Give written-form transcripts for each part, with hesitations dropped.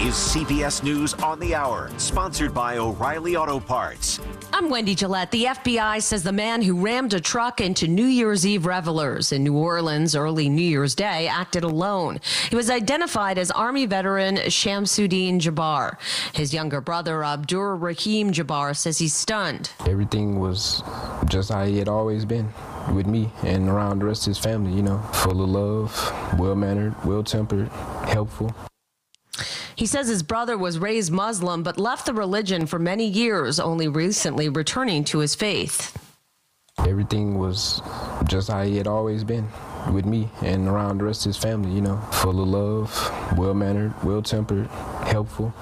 is CBS News on the Hour, sponsored by O'Reilly Auto Parts. I'm Wendy Gillette. The FBI says the man who rammed a truck into New Year's Eve revelers in New Orleans early New Year's Day acted alone. He was identified as Army veteran Shamsuddin Jabbar. His younger brother, Abdur Rahim Jabbar, says he's stunned. Everything was just how he had always been with me and around the rest of his family, you know, full of love, well-mannered, well-tempered, helpful. He says his brother was raised Muslim but left the religion for many years, only recently returning to his faith. Everything was just how he had always been with me and around the rest of his family, you know, full of love, well-mannered, well-tempered, helpful.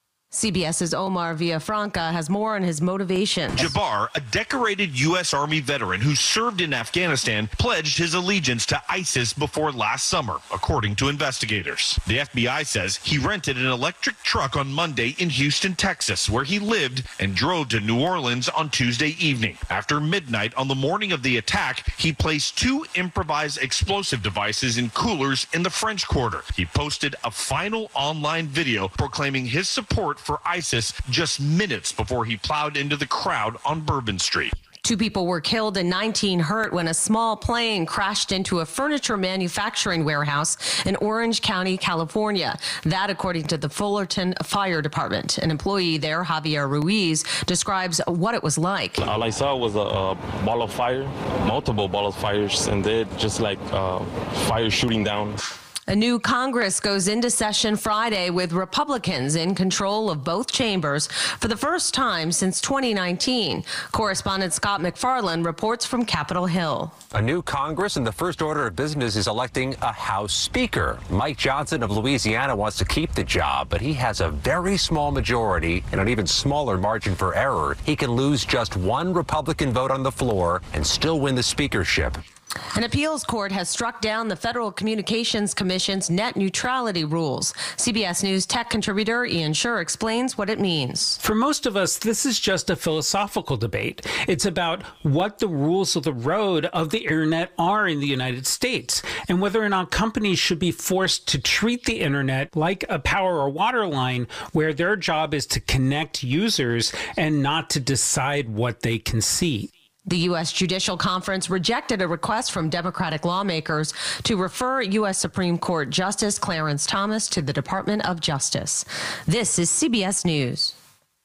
CBS's Omar Villafranca has more on his motivation. Jabbar, a decorated U.S. Army veteran who served in Afghanistan, pledged his allegiance to ISIS before last summer, according to investigators. The FBI says he rented an electric truck on Monday in Houston, Texas, where he lived, and drove to New Orleans on Tuesday evening. After midnight on the morning of the attack, he placed 2 improvised explosive devices in coolers in the French Quarter. He posted a final online video proclaiming his support for ISIS just minutes before he plowed into the crowd on Bourbon Street. 2 people were killed and 19 hurt when a small plane crashed into a furniture manufacturing warehouse in Orange County, California. That, according to the Fullerton Fire Department. An employee there, Javier Ruiz, describes what it was like. All I saw was a ball of fire, multiple balls of fires, and then just like fire shooting down. A new Congress goes into session Friday with Republicans in control of both chambers for the first time since 2019. Correspondent Scott McFarland reports from Capitol Hill. A new Congress and the first order of business is electing a House Speaker. Mike Johnson of Louisiana wants to keep the job, but he has a very small majority and an even smaller margin for error. He can lose just 1 Republican vote on the floor and still win the speakership. An appeals court has struck down the Federal Communications Commission's net neutrality rules. CBS News tech contributor Ian Sherr explains what it means. For most of us, this is just a philosophical debate. It's about what the rules of the road of the internet are in the United States and whether or not companies should be forced to treat the internet like a power or water line where their job is to connect users and not to decide what they can see. The U.S. Judicial Conference rejected a request from Democratic lawmakers to refer U.S. Supreme Court Justice Clarence Thomas to the Department of Justice. This is CBS News.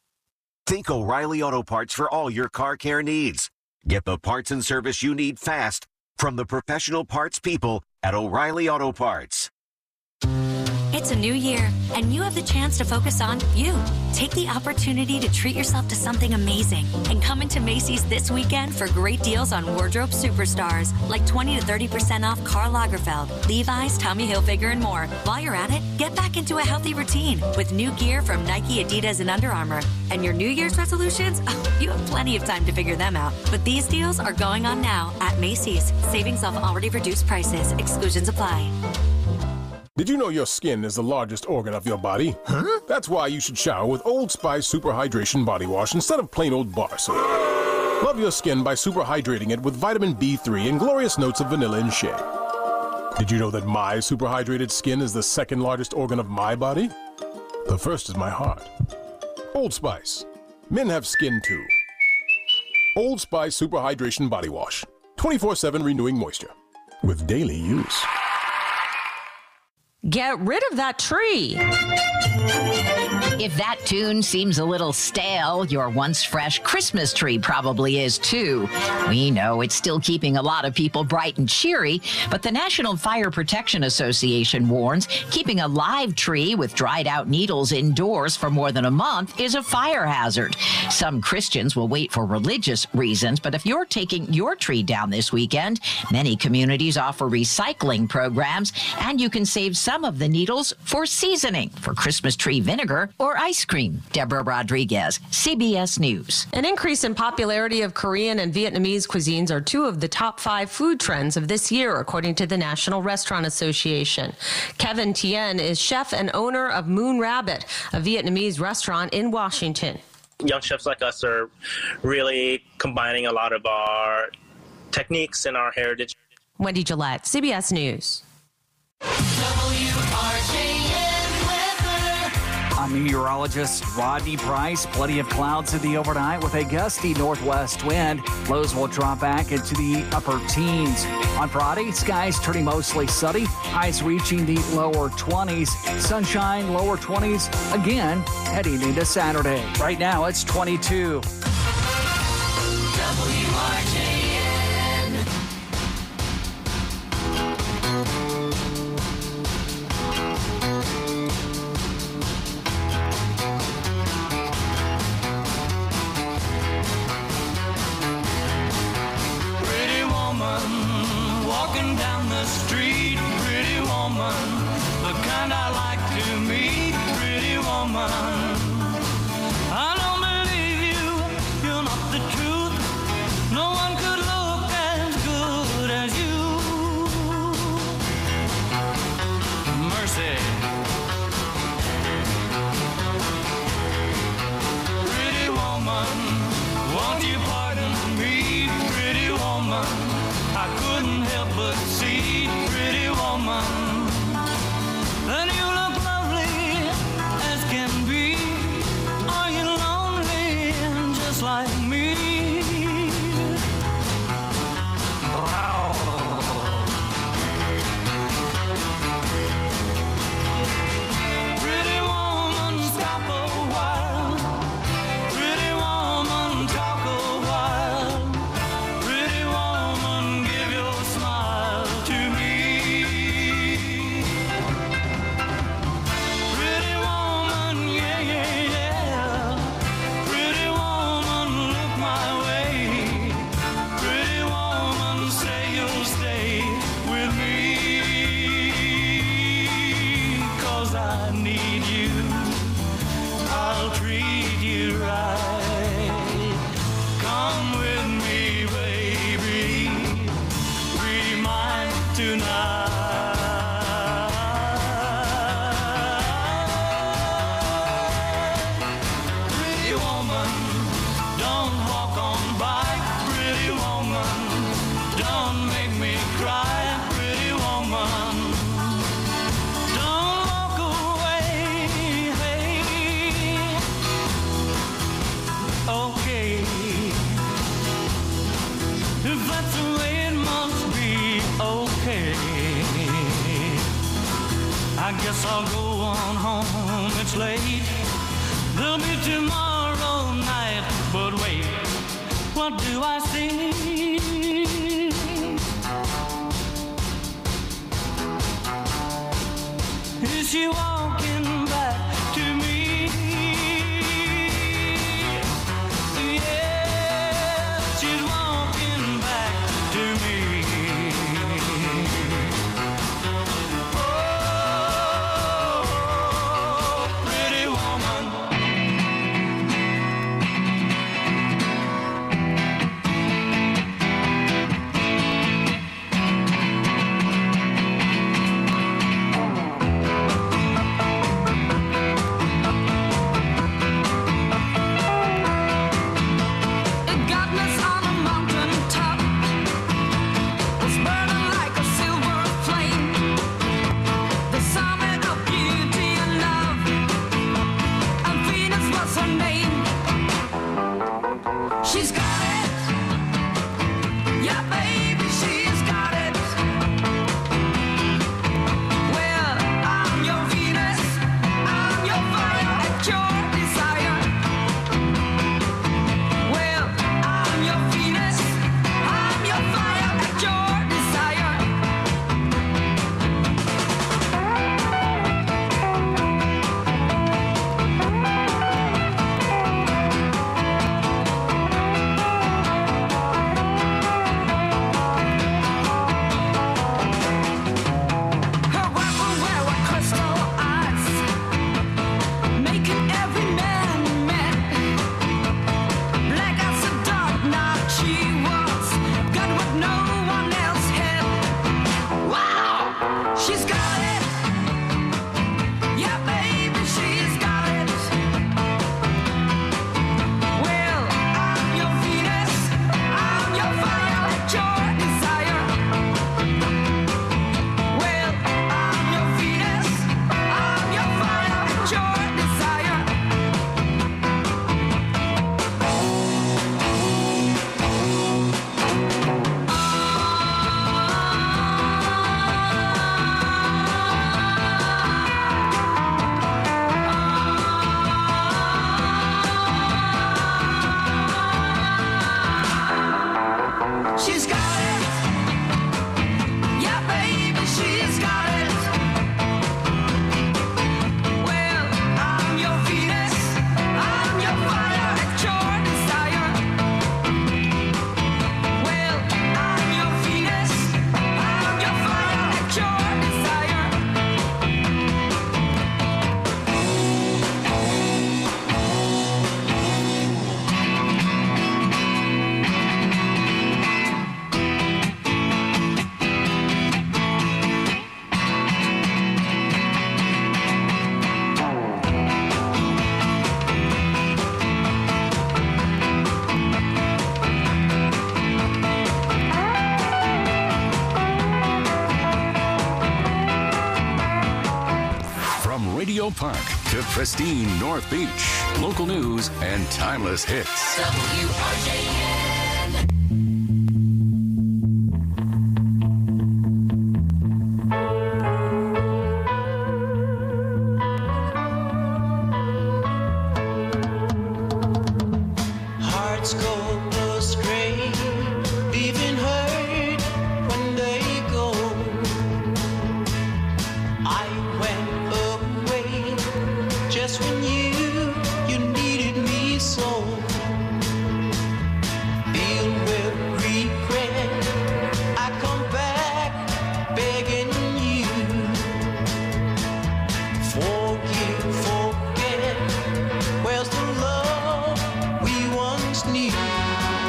Think O'Reilly Auto Parts for all your car care needs. Get the parts and service you need fast from the professional parts people at O'Reilly Auto Parts. It's a new year, and you have the chance to focus on you. Take the opportunity to treat yourself to something amazing and come into Macy's this weekend for great deals on wardrobe superstars like 20 to 30% off Karl Lagerfeld, Levi's, Tommy Hilfiger, and more. While you're at it, get back into a healthy routine with new gear from Nike, Adidas, and Under Armour. And your New Year's resolutions? Oh, you have plenty of time to figure them out. But these deals are going on now at Macy's. Savings off already reduced prices. Exclusions apply. Did you know your skin is the largest organ of your body? Huh? That's why you should shower with Old Spice Super Hydration Body Wash instead of plain old bar soap. Love your skin by super hydrating it with vitamin B3 and glorious notes of vanilla and shea. Did you know that my super hydrated skin is the second largest organ of my body? The first is my heart. Old Spice. Men have skin too. Old Spice Super Hydration Body Wash. 24/7 renewing moisture. With daily use. Get rid of that tree. If that tune seems a little stale, your once fresh Christmas tree probably is too. We know it's still keeping a lot of people bright and cheery, but the National Fire Protection Association warns keeping a live tree with dried out needles indoors for more than a month is a fire hazard. Some Christians will wait for religious reasons, but if you're taking your tree down this weekend, many communities offer recycling programs, and you can save some of the needles for seasoning, for Christmas tree vinegar or ice cream. Deborah Rodriguez, CBS News. An increase in popularity of Korean and Vietnamese cuisines are 2 of the top 5 food trends of this year, according to the National Restaurant Association. Kevin Tien is chef and owner of Moon Rabbit, a Vietnamese restaurant in Washington. Young chefs like us are really combining a lot of our techniques and our heritage. Wendy Gillette, CBS News. I'm meteorologist Rodney Price. Plenty of clouds in the overnight with a gusty northwest wind. Lows will drop back into the upper teens. On Friday, skies turning mostly sunny. Highs reaching the lower 20s. Sunshine, lower 20s again heading into Saturday. Right now, it's 22. I guess I'll go on home, it's late. There'll be tomorrow night, but wait, what do I see? Is she walking back to me? Yeah, she's walking back to me. She's got it. Yeah, baby, she's got it. Well, I'm your Venus. I'm your fire at your desire. Well, I'm your Venus. I'm your fire at your desire. Menlo Park to pristine North Beach. Local news and timeless hits. WRJN. Hearts go astray, leaving hurt when they go. I went away just when you needed me so. Filled with regret, I come back begging you. Forget, where's the love we once knew?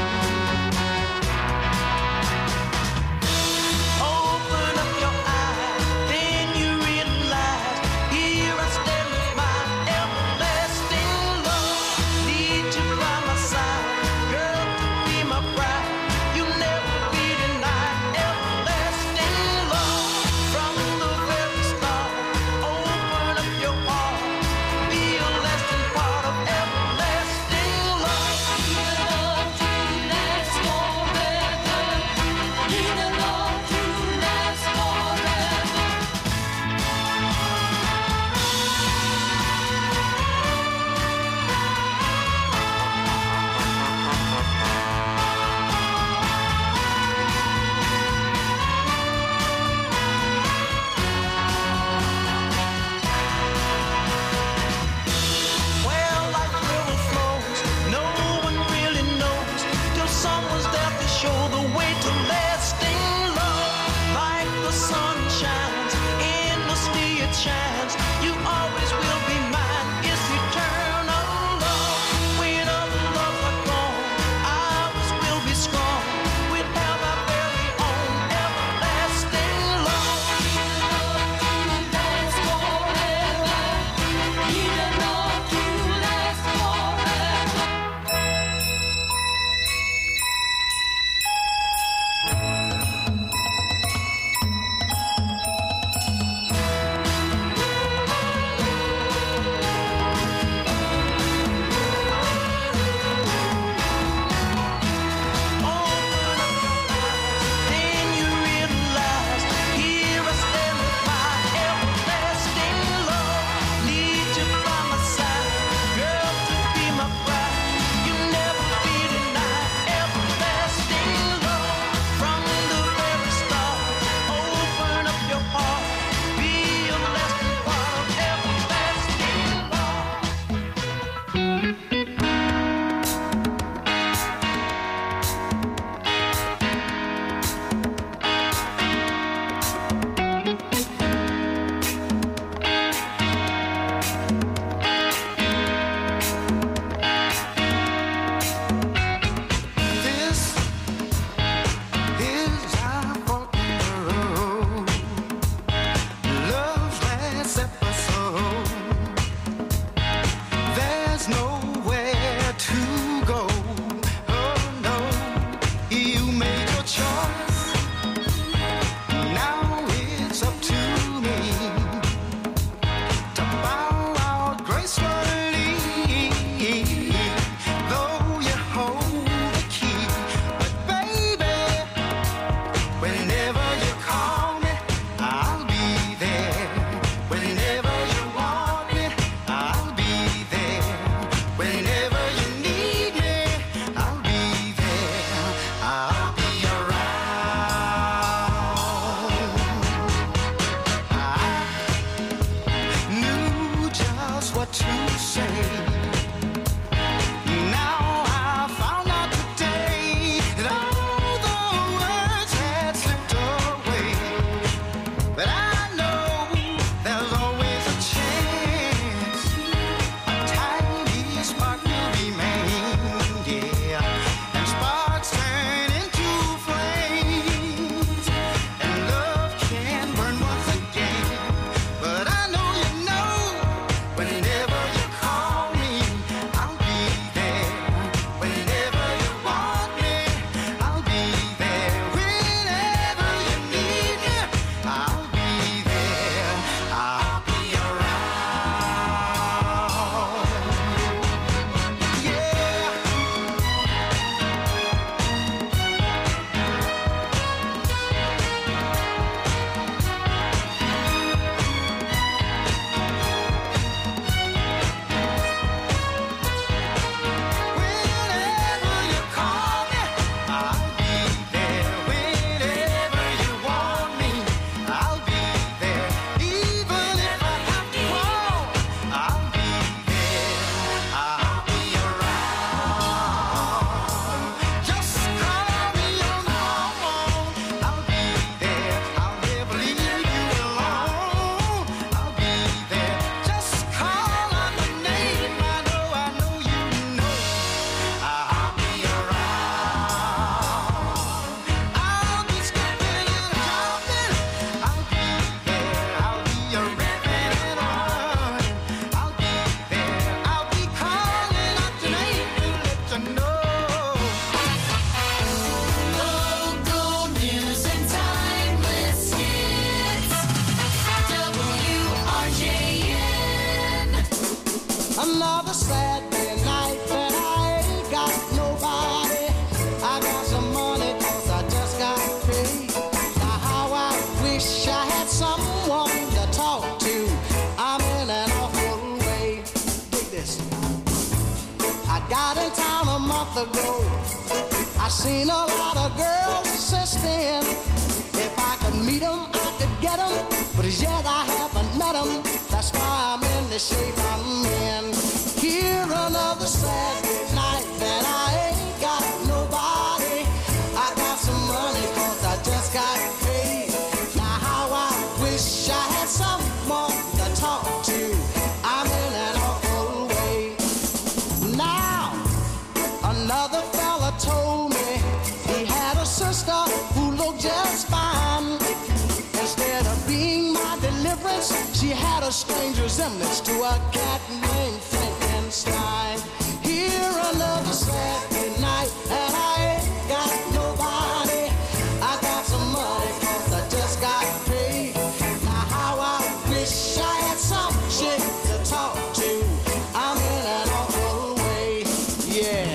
month ago. I seen a lot of girls since then. If I could meet them, I could get them, but as yet I haven't met them. That's why I'm in the shape I'm in. Here another Saturday night that I ain't got nobody. I got some money 'cause I just got paid. Now how I wish I had someone to talk to. I'm in an awful way. Now another fella told me he had a sister who looked just fine. Instead of being my deliverance, she had a strange resemblance to a cat named Frankenstein. Here another Saturday night and I ain't got nobody. I got some money 'cause I just got paid. Now how I wish I had some chick to talk to. I'm in an awful way, yeah.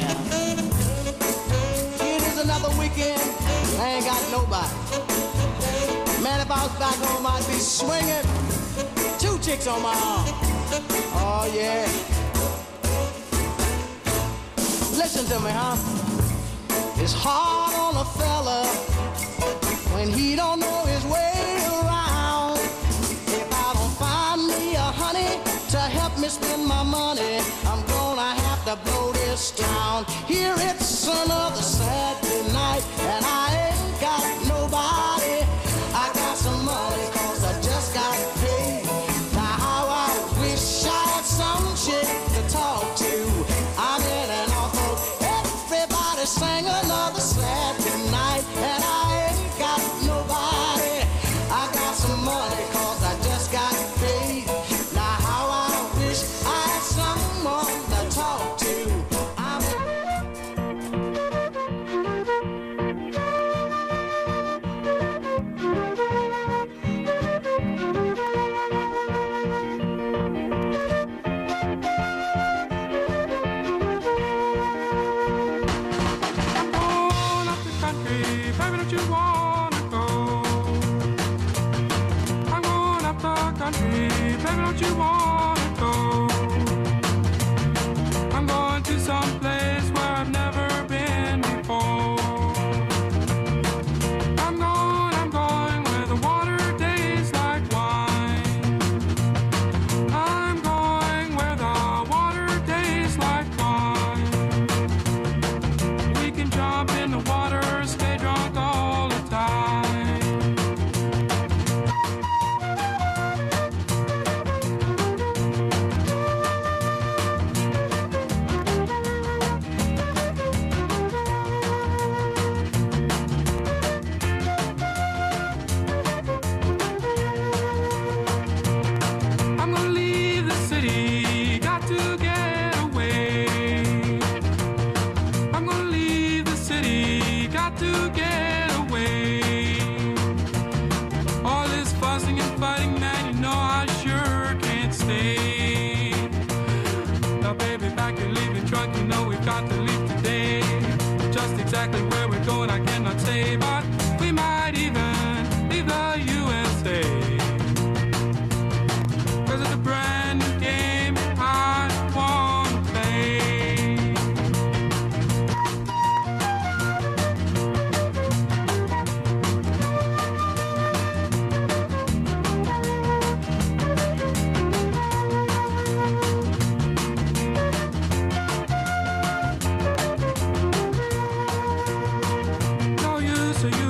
It is another weekend, I ain't got nobody. Man, if I was back home, I'd be swinging 2 chicks on my arm. Oh, yeah. Listen to me, huh? It's hard on a fella when he don't know his way around. If I don't find me a honey to help me spend my money, I'm gonna have to blow this town. Here it's another Saturday night and I ain't got nobody. I got some money 'cause I just got paid. Now how I wish I had some chick to talk to. I'm in an awful. Everybody sang another Saturday night and I ain't got nobody. I got some money 'cause I just got paid. Now how I wish I had someone to talk to. So you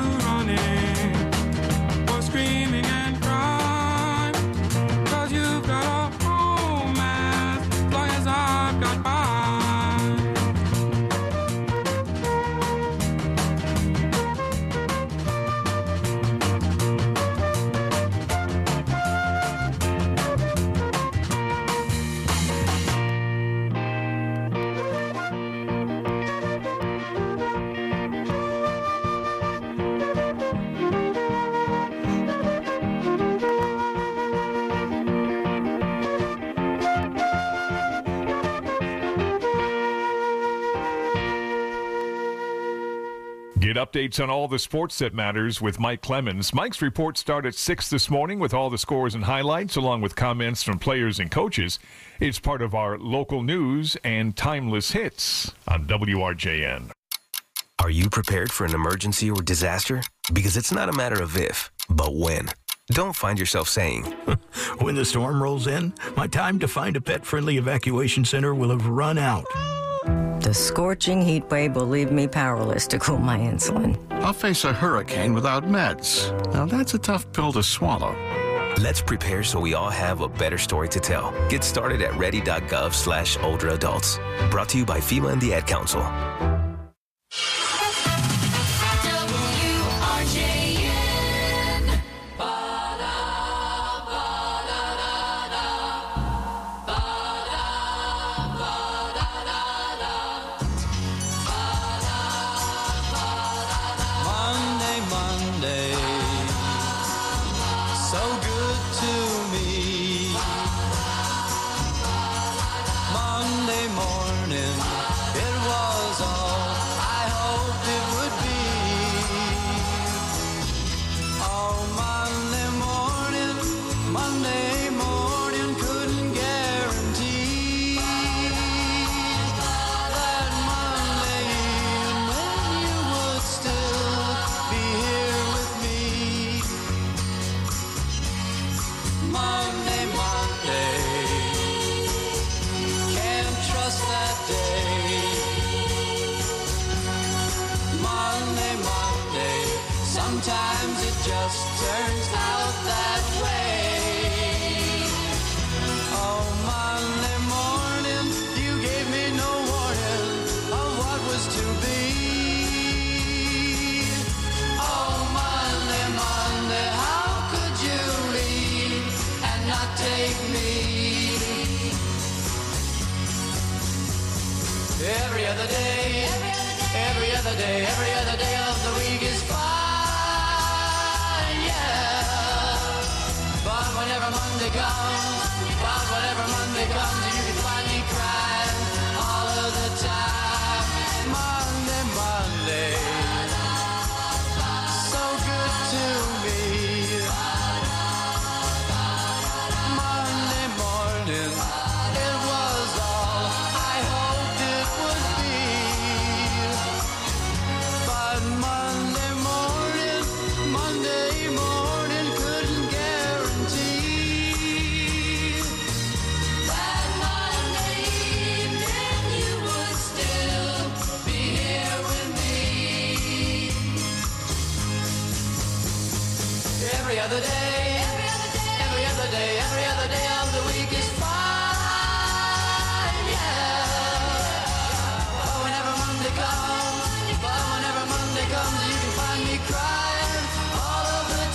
Get updates on all the sports that matters with Mike Clemens. Mike's reports start at 6 this morning with all the scores and highlights, along with comments from players and coaches. It's part of our local news and timeless hits on WRJN. Are you prepared for an emergency or disaster? Because it's not a matter of if, but when. Don't find yourself saying, when the storm rolls in, my time to find a pet-friendly evacuation center will have run out. The scorching heat wave will leave me powerless to cool my insulin. I'll face a hurricane without meds. Now that's a tough pill to swallow. Let's prepare so we all have a better story to tell. Get started at ready.gov/older adults. Brought to you by FEMA and the Ad Council. Sometimes it just turns out that way. Oh, Monday morning, you gave me no warning of what was to be. Oh, Monday, Monday, how could you leave and not take me? Every other day, every other day, every other day of the week is fine. Whenever Monday comes, you can find me crying all of the time. Monday, Monday, so good to me. Monday morning, it was all I hoped it would be. But Monday morning couldn't guarantee. Every other day, every other day, every other day of the week is fine, yeah. But whenever Monday comes, you can find me crying all of the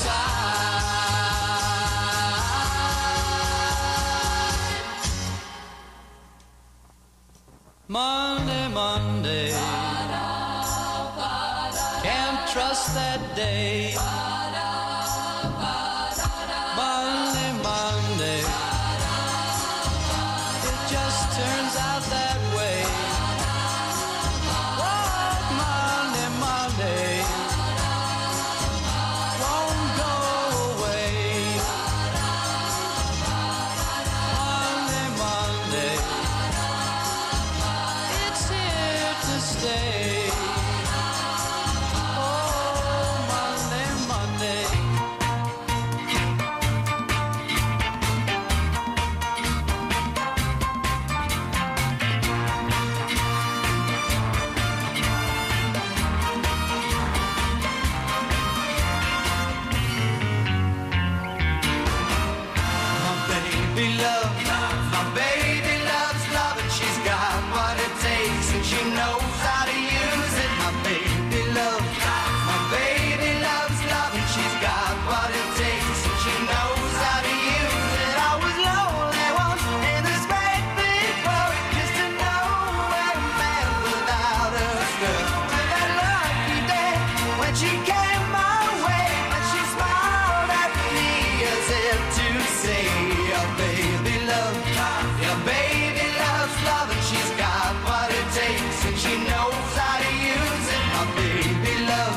time. Monday, can't trust that day. Turns out that way. Oh, Monday won't go away. Monday, it's here to stay. Oh, Monday. My baby loves love and she's got what it takes and she knows how to use it. My baby loves love and she's got what it takes and she knows how to use it. I was lonely once in this great big world just to know where a man without a girl. To that lucky day when she came my way and she smiled at me as if to say, your baby loves love and she's got what it takes and she knows how to use it. My baby loves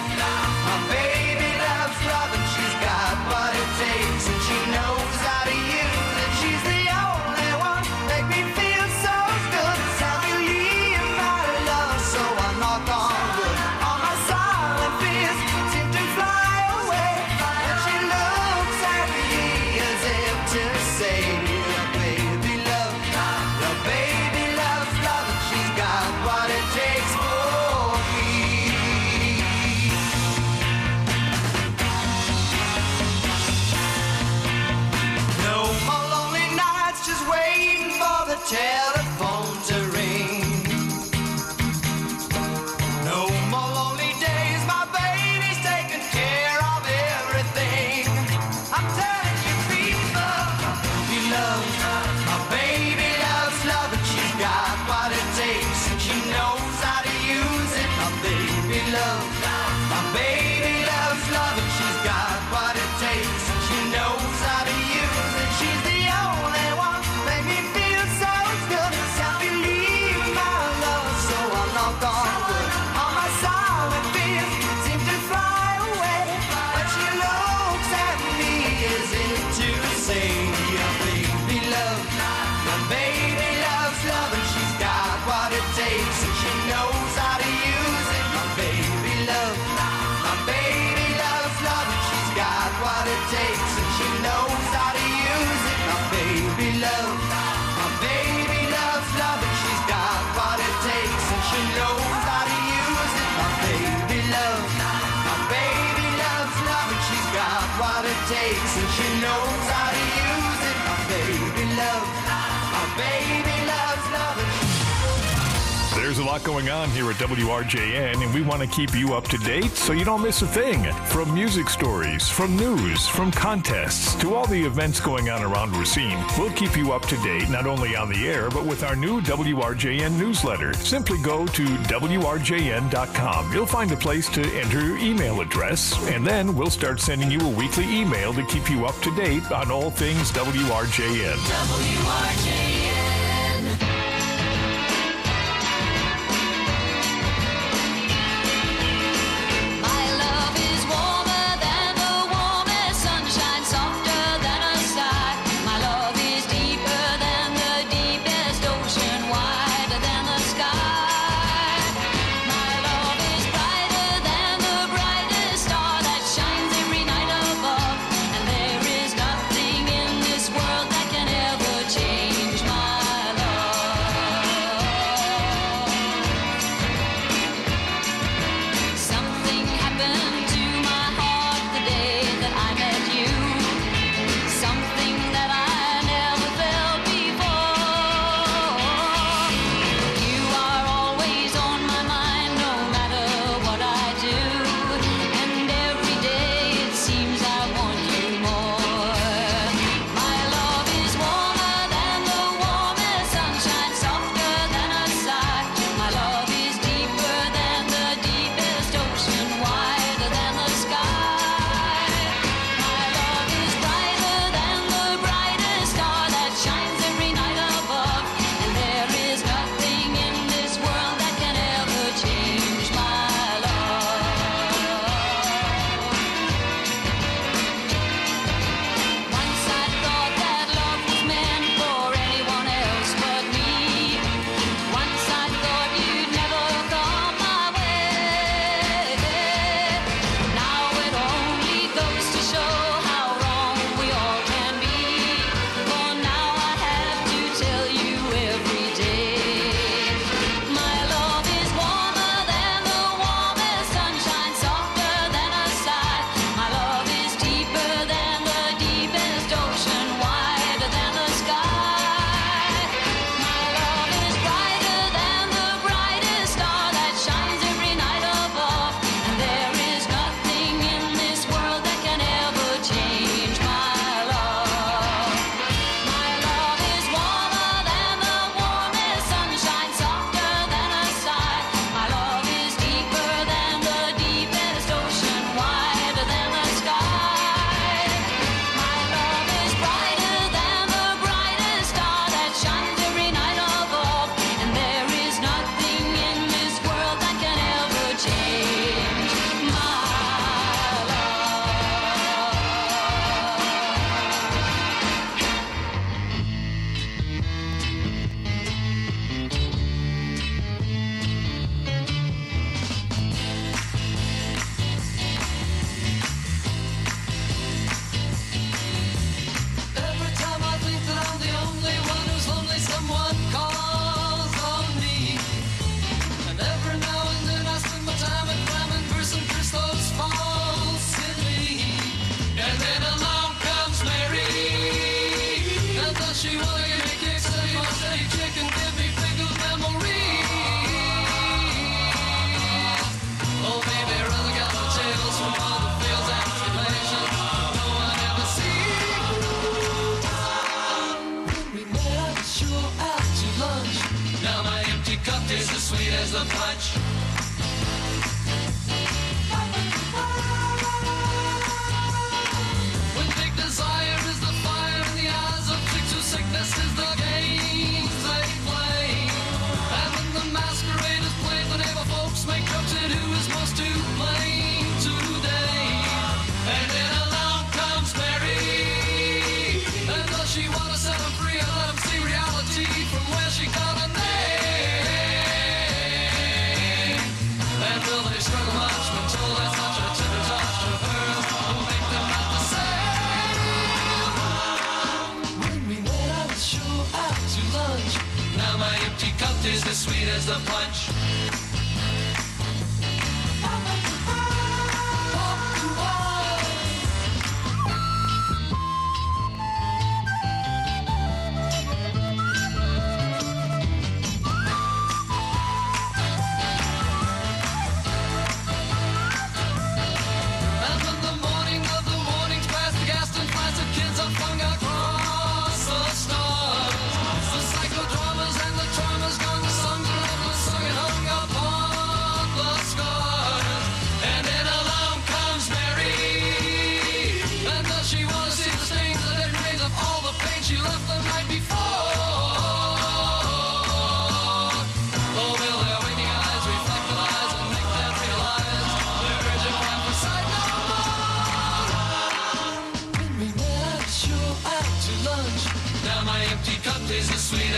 it takes, and she knows how to use it. My baby loves loving. There's a lot going on here at WRJN, and we want to keep you up to date so you don't miss a thing. From music stories, from news, from contests, to all the events going on around Racine, we'll keep you up to date not only on the air, but with our new WRJN newsletter. Simply go to WRJN.com. You'll find a place to enter your email address, and then we'll start sending you a weekly email to keep you up to date on all things WRJN. WRJN.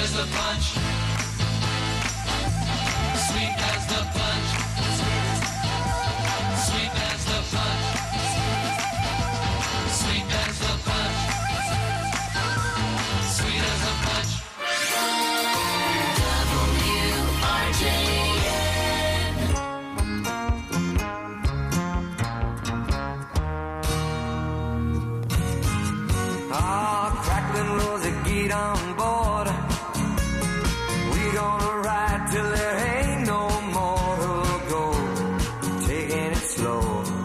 as the punch. Sweet as the punch. Sweet as the punch. Sweet as the punch. Sweet as the punch. Crackling Rosie, get on board. We gonna ride till there ain't no more to go. Taking it slow.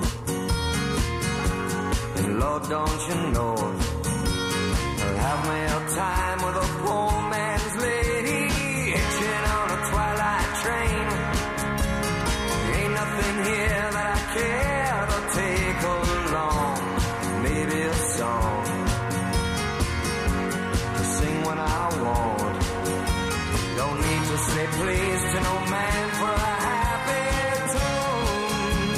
And Lord, don't you know, I'll have me a time with a poor man's lady, hitching on a twilight train. Ain't nothing here that I care to take along. Maybe a song to sing when I want. Don't need to say please to no man for a happy tune.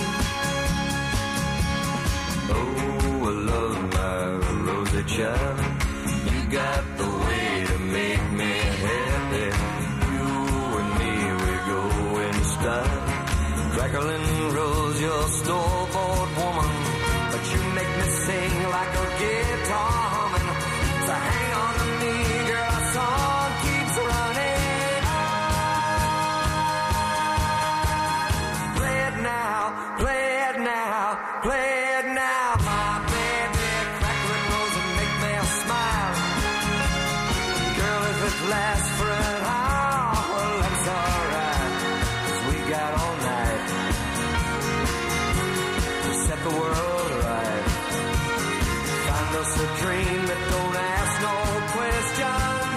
Oh, I love my Rosie child. You got the way to make me happy. You and me, we go in style. Crackling Rose, you're store-bought woman, but you make me sing like a guitar humming. So hang on to me, girl, our song keeps running. Play it now, play it now, play it now, my baby. Crackling Rose and make me smile. Girl, if it lasts for an hour, well, that's alright, 'cause we got all night to set the world right. Find us a dream that don't ask no questions,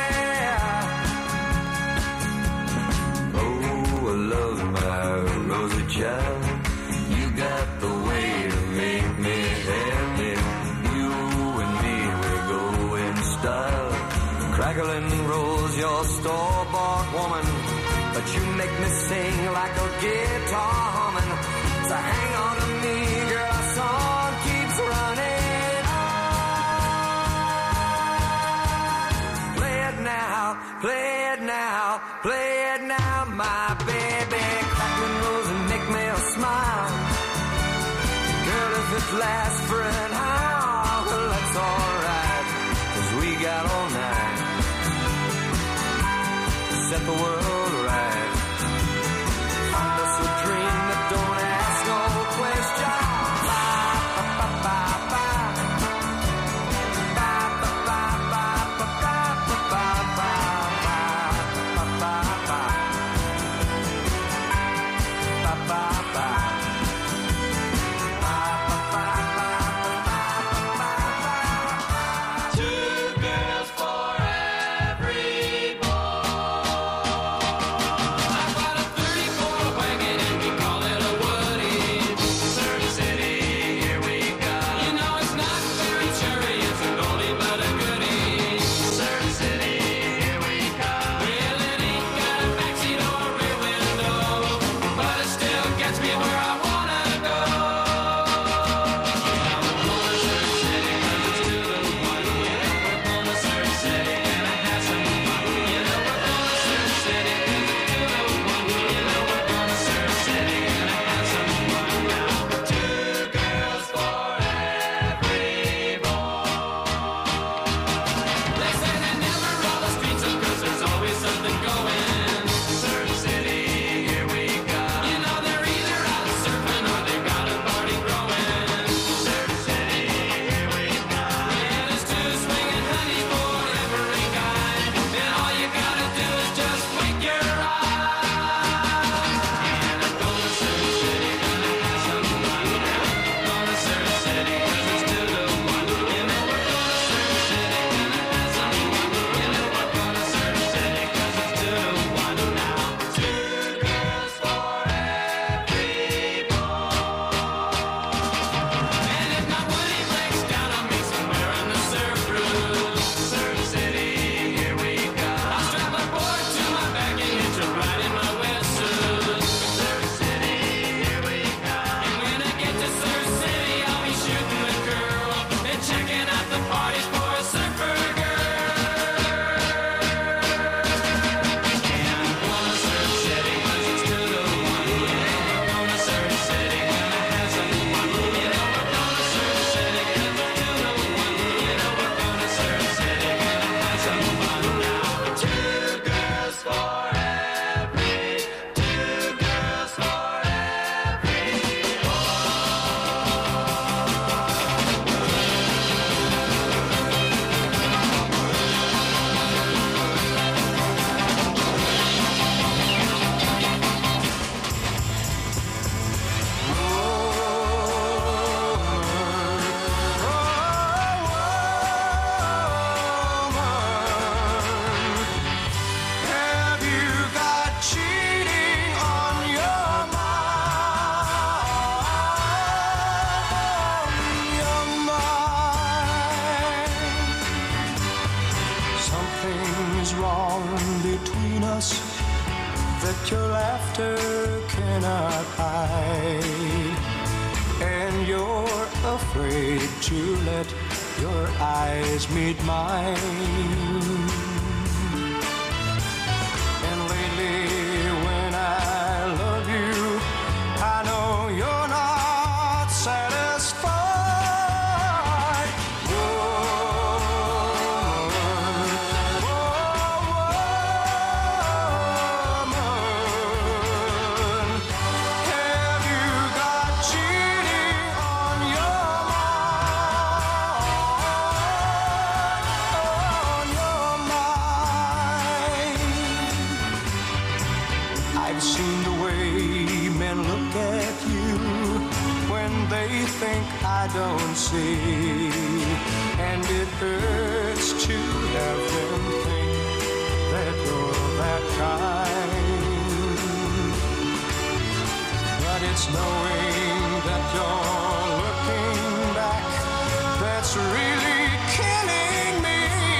yeah. Oh, I love my Rosie child. You got the way to make me happy. You and me, we go in style. Crackling Rose, you're store-bought woman, but you make me sing like a guitar humming. So hang on to me, girl, our song keeps running. Play it now, play it now, play it now, my baby. Crackling Rose and make me a smile. Girl, if it lasts for an hour, well, that's alright, 'cause we got all night to set the world right. Find us a dream that don't ask no questions. Two girls for every boy. your laughter cannot hide, and you're afraid to let your eyes meet mine. And lately when I love you, I know you're not satisfied. I don't see, and it hurts to have them think that you're that kind. But it's knowing that you're looking back that's really killing me.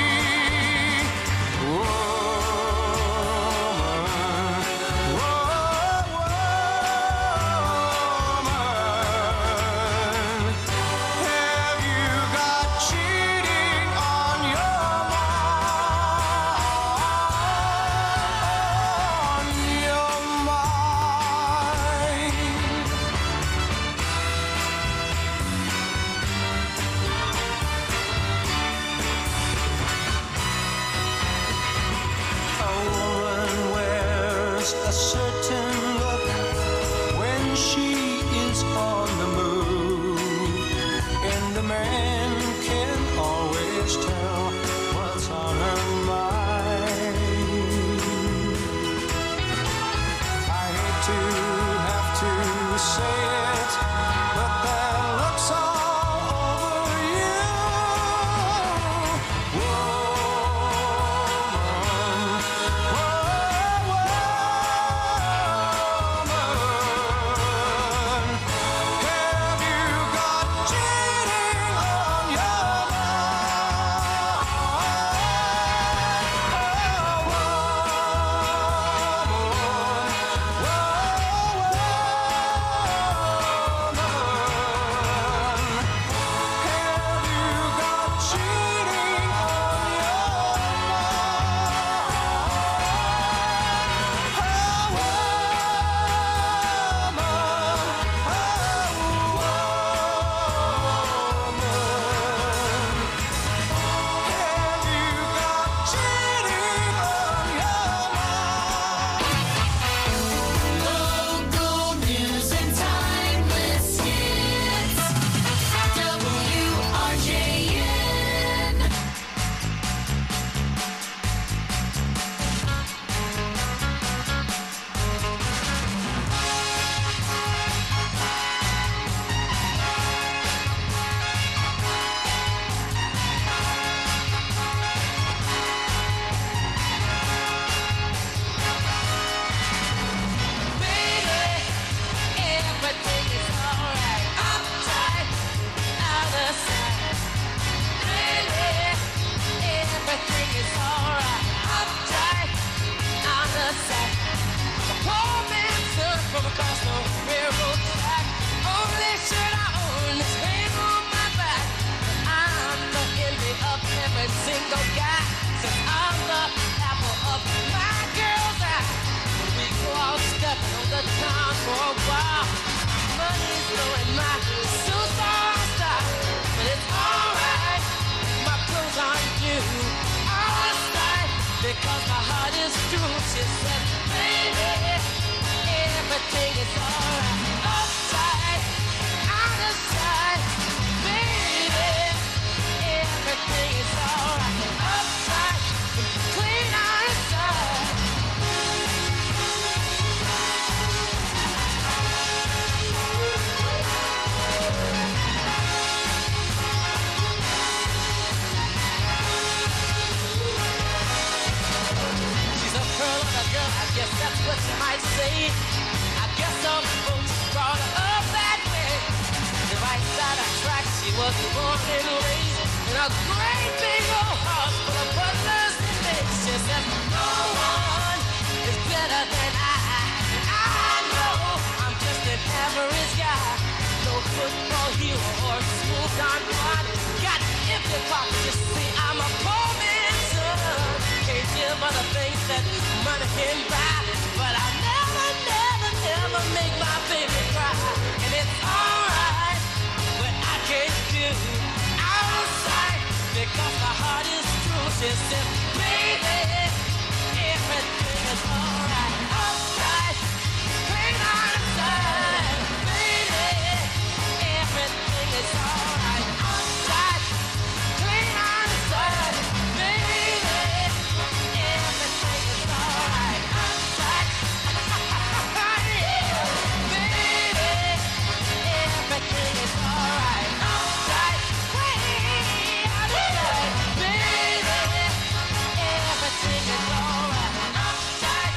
Because my heart is true, she said, baby, everything is alright. Upside, out of sight, baby, everything is alright. Upside, clean outside. I guess that's what you might say. I guess some folks brought her up that way. The right side of track, she was born and raised in a great big old house full of butlers and maids. She said, no one is better than I. smooth on one. Got empty pockets, you see, I'm a poor man's son. Can't give other things that money can buy, but I never, never, never make my baby cry. And it's alright, but I can't do outside because my heart is true. She said, baby, everything is alright. Outside, clean outside, baby, everything is alright. Outside, clean outside, baby, everything is alright. Outside, baby, everything is alright. Outside, clean outside, baby, everything is alright. Outside,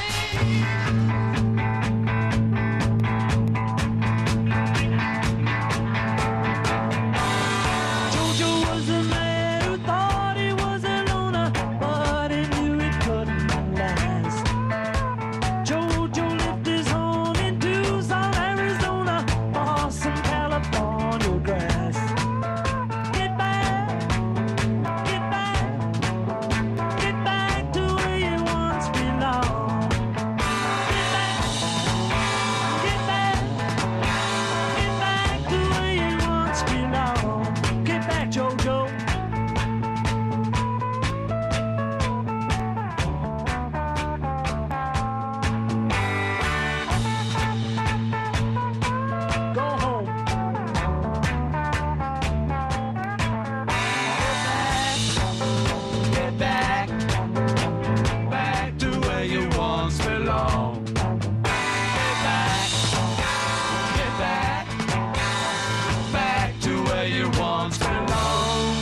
Jojo was a man who thought he was a loner, but he knew it couldn't last. Jojo lived his home in Tucson, Arizona, for some California grass. Get back, get back, get back to where you once belonged. Get back, get back, get back to where you once belonged. Get back, Jojo. Go home. Get back, back to where you once belonged. Get back, back to where you once belonged.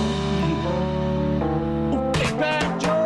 Get back, Joe.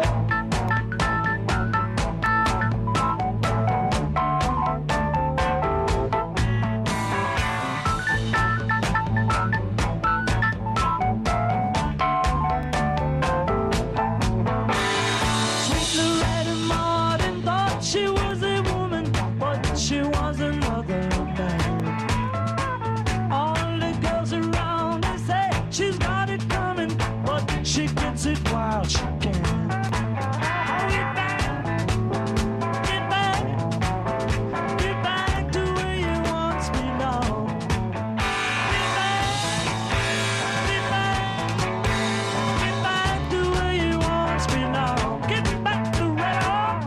Sweet Loretta Martin thought she was a woman, but she was another man. All the girls around her say she's got it coming, but she gets it while she can. Get back, get back, get back to where you once belonged. Get back, get back, get back to where you once belonged. Get back to where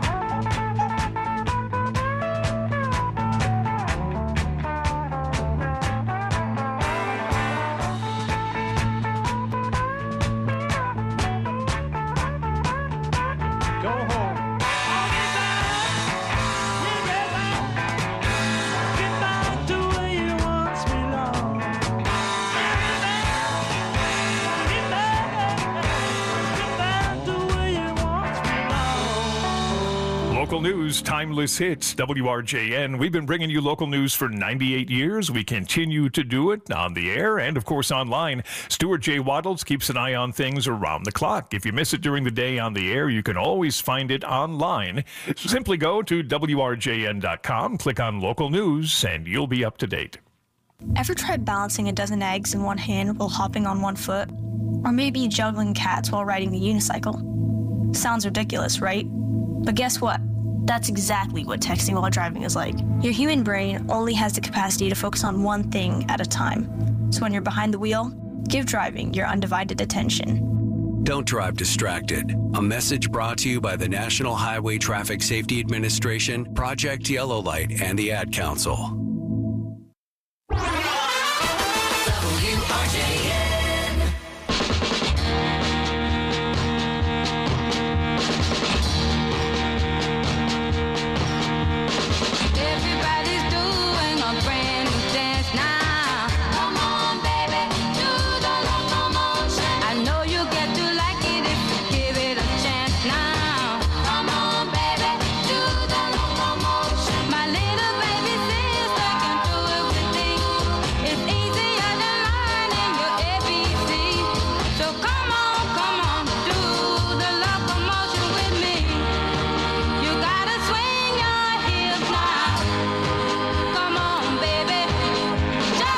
go home. Get back to where you once belonged. Get back to where you once belonged. Local news, timeless hits, WRJN. We've been bringing you local news for 98 years. We continue to do it on the air and, of course, online. Stuart J. Waddles keeps an eye on things around the clock. If you miss it during the day on the air, you can always find it online. Simply go to WRJN.com, click on local news, and you'll be up to date. Ever tried balancing a dozen eggs in one hand while hopping on one foot? Or maybe juggling cats while riding the unicycle? Sounds ridiculous, right? But guess what? That's exactly what texting while driving is like. Your human brain only has the capacity to focus on one thing at a time. So when you're behind the wheel, give driving your undivided attention. Don't drive distracted. A message brought to you by the National Highway Traffic Safety Administration, Project Yellow Light, and the Ad Council. Everybody's doing a brand new dance now. Come on, baby, do the locomotion. I know you get to like it if you give it a chance now. Come on, baby, do the locomotion. My little baby sister can do it with me. It's easier than learning your ABC. So come on, do the locomotion with me. You gotta swing your hips now. Come on, baby. Just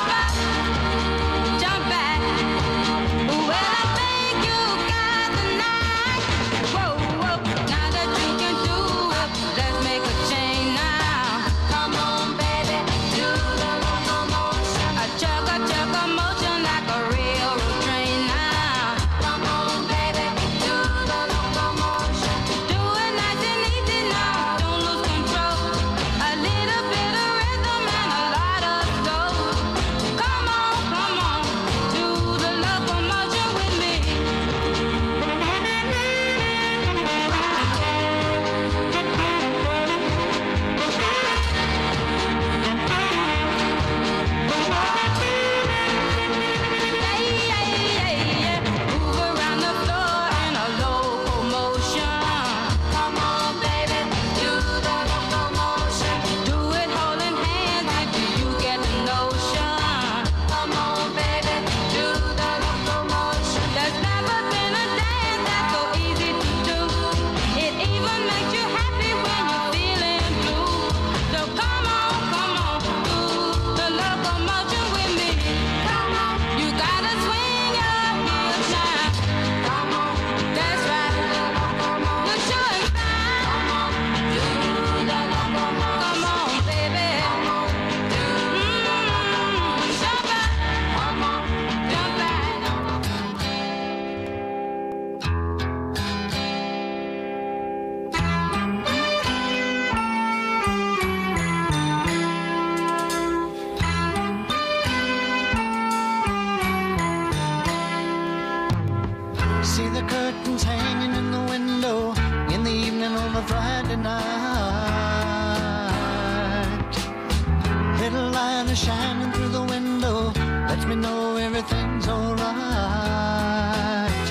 me know everything's alright.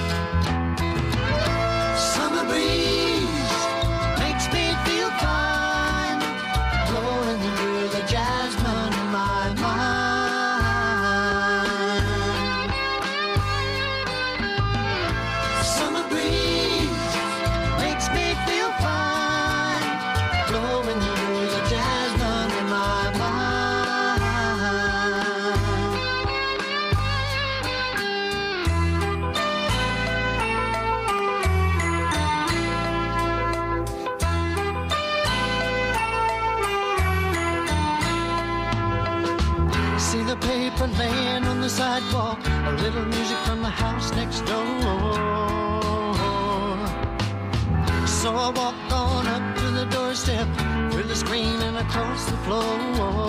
Summer breeze makes me feel fine, blowing through the jasmine in my mind. Summer breeze makes me feel fine, blowing through the jasmine in my mind. See the paper laying on the sidewalk, a little music from the house next door. So I walk on up to the doorstep, through the screen and across the floor.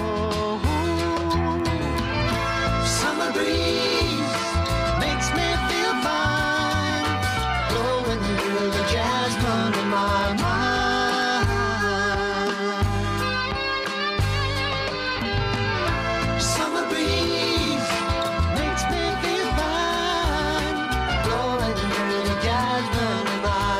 Summer breeze makes me feel fine, blowing through the jasmine in my mind. Summer breeze makes me feel fine, blowing through the jasmine in my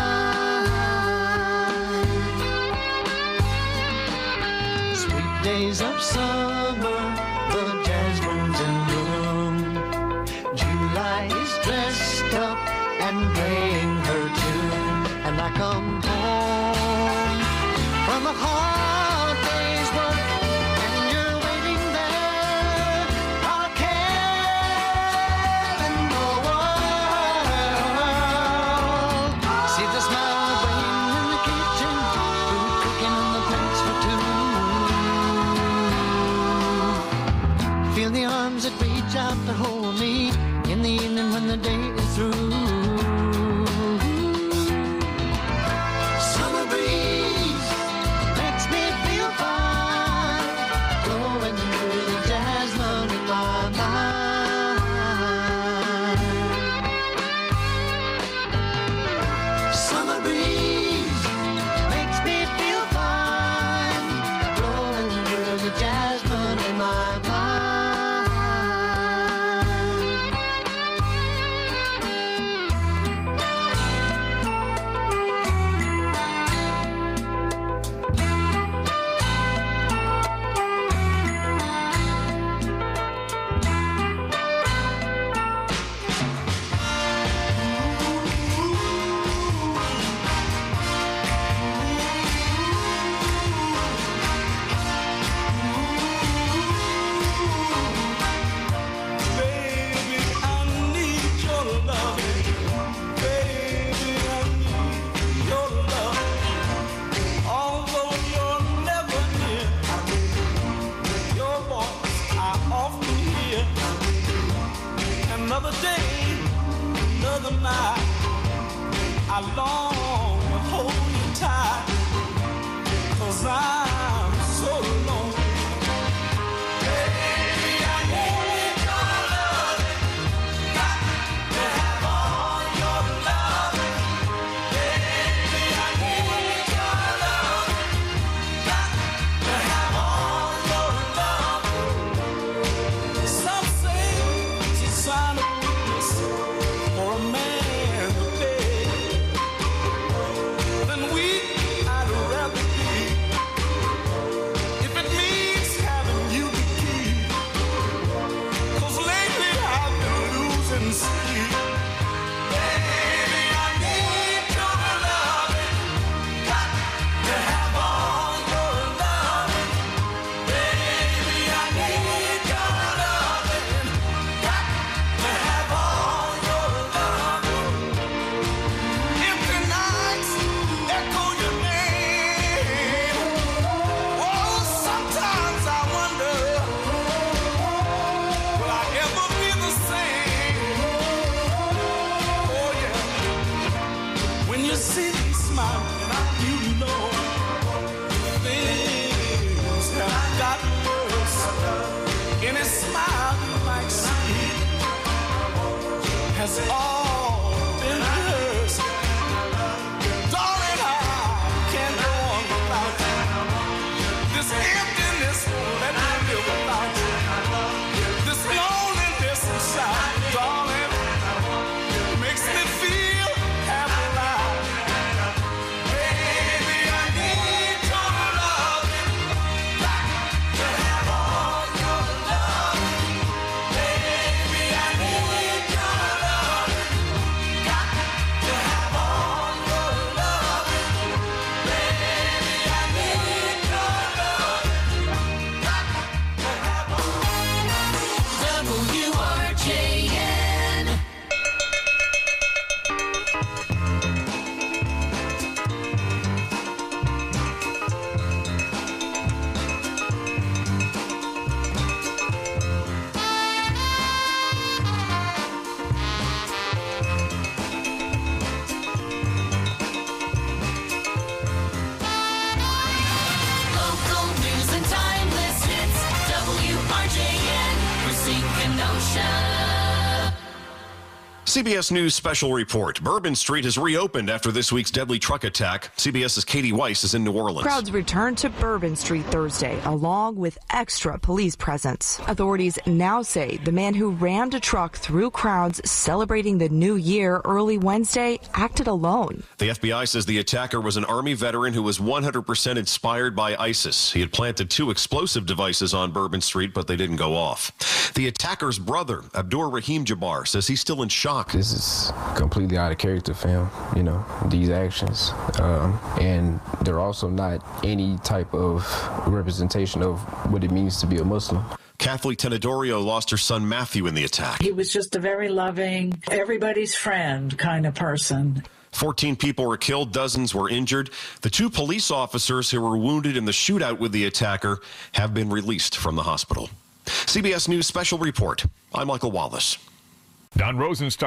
mind. Sweet days of summer, the jasmine's in bloom. July is dressed up and playing her tune, and I come home from a hard day's work, and you're waiting there, our care in the world. See the smile waiting in the kitchen, food cooking on the plates for two. Feel the arms that reach out to hold me in the evening when the day is through. Summer breeze makes me feel fine, blowing through the jasmine in my mind. Summer breeze makes me feel fine, blowing through the jasmine in my mind. Baby, I need your loving. Baby, I need your love. Although you're never near, your voice I often hear. Another day, another night, I long to hold you tight, 'cause I'm so lonely. Baby, I need your loving. Got to have all your loving. Baby, I need your loving. Got to have all your loving. Some say it's a sign of weakness for a man to beg. Then weak I'd rather be, if it means having you to keep. 'Cause lately I've been losing sleep. Baby, I need your loving. Got to have all your loving. Baby, I need your loving. Got to have all your loving. Empty nights echo your name. Oh, sometimes I wonder, will I ever be the same? Oh yeah. When you see me smiling, you know things have gotten worse. Any smile you might see has all been rehearsed. Darling, I can't go on without you. This emptiness won't let me live without you. This CBS News special report. Bourbon Street has reopened after this week's deadly truck attack. CBS's Katie Weiss is in New Orleans. Crowds returned to Bourbon Street Thursday, along with extra police presence. Authorities now say the man who rammed a truck through crowds celebrating the new year early Wednesday acted alone. The FBI says the attacker was an Army veteran who was 100% inspired by ISIS. He had planted 2 explosive devices on Bourbon Street, but they didn't go off. The attacker's brother, Abdur Rahim Jabbar, says he's still in shock. This is completely out of character, fam, these actions. And they're also not any type of representation of what it means to be a Muslim. Kathleen Tenedorio lost her son Matthew in the attack. He was just a very loving, everybody's friend kind of person. 14 people were killed, dozens were injured. The 2 police officers who were wounded in the shootout with the attacker have been released from the hospital. CBS News Special Report. I'm Michael Wallace. Don Rosenstock.